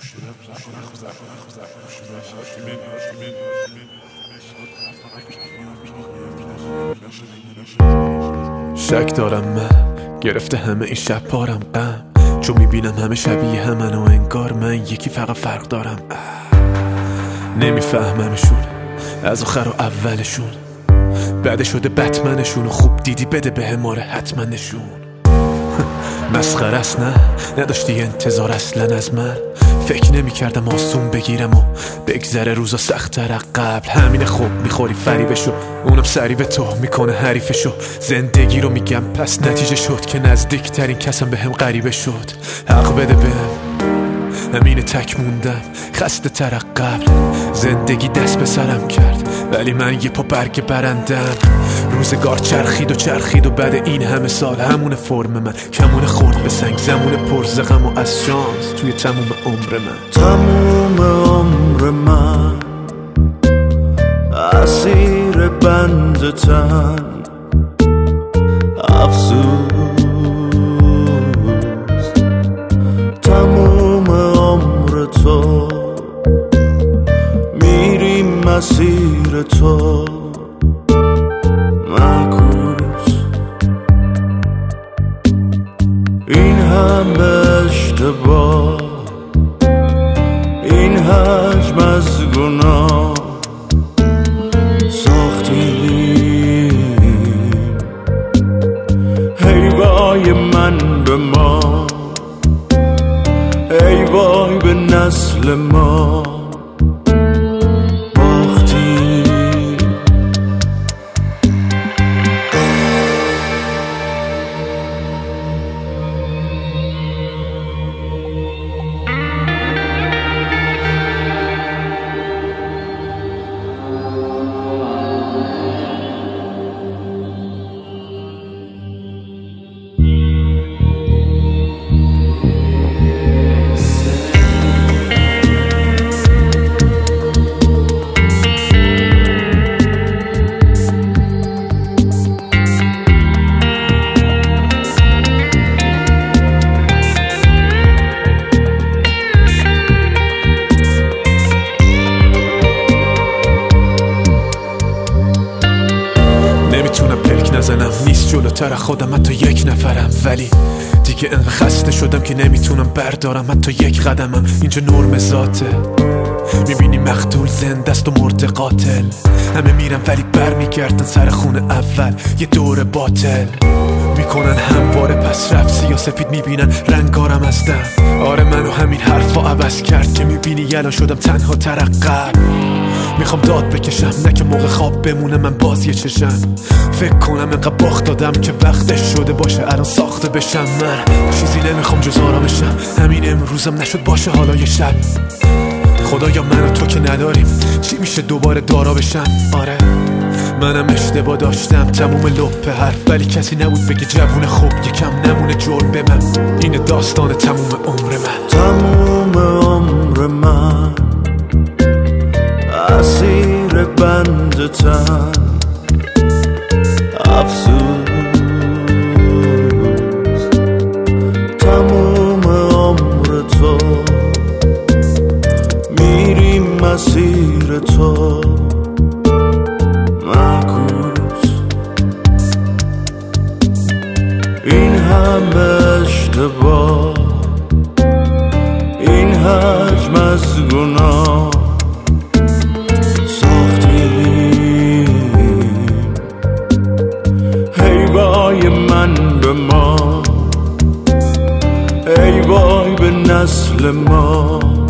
شک دارم من گرفته همه این شب پارم غم، چون میبینم همه شبیه همن و انگار من یکی فقط فرق دارم. نمیفهممشون از آخر و اولشون، بعد شده بتمنشون و خوب دیدی بده به ماره حتما نشون. مسخره است نه نداشتی انتظار اصلا از من، فکر نمی کردم آسون بگیرم و بگذره روزا سخت‌تر قبل. همین خوب میخوری فریبشو، اونم سری به تو میکنه حریفشو. زندگی رو میگم پس نتیجه شد که نزدیکترین کسم به هم غریبه شد. حق بده بهم همین تک موندم خسته تر قبل. زندگی دست به سرم کرد ولی من یه پا برگ برندم. روزگار چرخید و بعد این همه سال همون فرم من کمون خورد به سنگ، زمون پرزغم و از شانس توی تموم عمر من. تموم عمر من اسیر بندتن، افسوس تموم عمر تو میریم مسیر تو معکوس. این همه اشتباه، این حجم از گناه ساختیم. ای وای من به ما، ای وای به نسل ما باختیم. نیست جلوتر خودم حتی یک نفرم، ولی دیگه انقدر خسته شدم که نمیتونم بردارم حتی یک قدمم. اینجا نرم ذاته، میبینی مقتول زنده است و مرده قاتل. همه میرن ولی برمیگردن سر خونه اول، یه دور باطل میکنن همواره. پس رفت سیاسفید میبینن رنگارم از دم. آره منو همین حرفا عوض کرد که میبینی الان شدم تنها ترقب. میخوام داد بکشم نه که موقع خواب بمونه من بازی چشم. فکر کنم انقدر باخت دادم که وقتش شده باشه الان ساخته بشم. من چیزی نمیخوام جز آرامشم، همین امروزم نشد باشه حالا یه شب. خدایا من و تو که نداریم چی میشه دوباره دارا بشم. آره منم اشتباه داشتم تموم لپ حرف، ولی کسی نبود بگه جوون خوب یکم نمونه جرم به من. این داستان تموم عمر من. تموم عمر من اسیر بندتن، افسوس تموم عمر تو میریم مسیر تو معکوس. این همه اشتباه، این حجم از گناه ساختیم. ای وای من به ما، ای وای به نسل ما